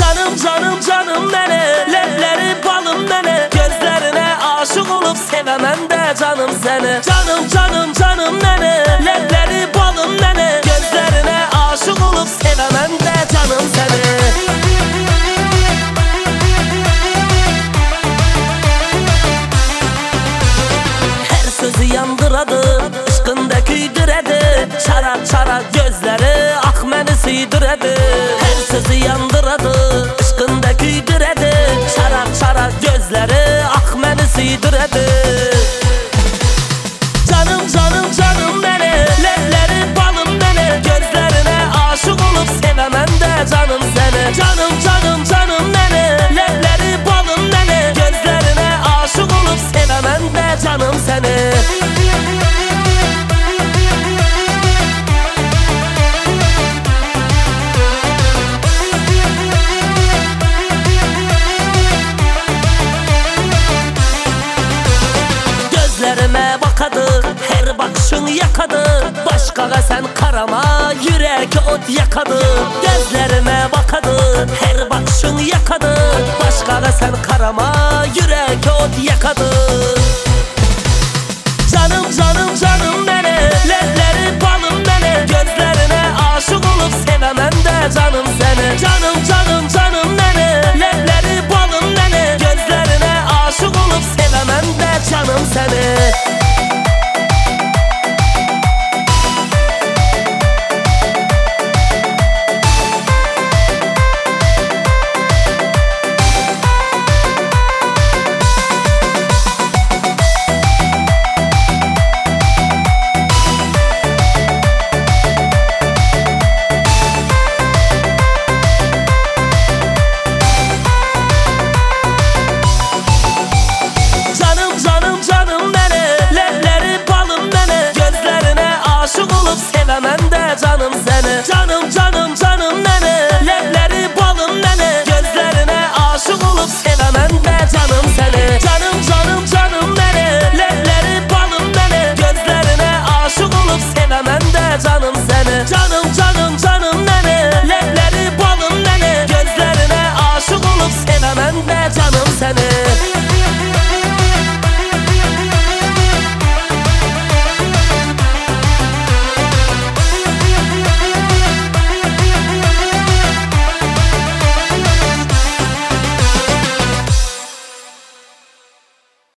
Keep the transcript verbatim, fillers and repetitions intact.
Canım canım canım nene, lepleri balım nene, gözlerine aşık olup sevemem de canım seni. Canım canım canım nene, lepleri balım nene, gözlerine aşık olup sevemem de canım seni. Her sözü yandıradı, ışkında küydüredi, çara çara gözleri ak məni süydüredi. Her sözü yandıradı, ışkında küydüredi, çara çara gözleri ak məni süydüredi. Canım canım canım nene, lepleri balım nene, gözlerine aşık olup sevemem de canım seni. Canım canım canım nene, lepleri balım nene, gözlerine aşık olup sevemem de canım seni. Gözlerime bakadı, her bakışın yakadı, başkaga sen karama, yürek ot yakadı. Gözlerime bakadı, her bakışın yakadı, başkaga sen karama, yürek ot yakadı. Canım canım canım nene, lepleri balım nene, gözlerine aşık olup sevemem de canım seni. Canım canım canım nene, lepleri balım nene, gözlerine aşık olup sevemem de canım seni.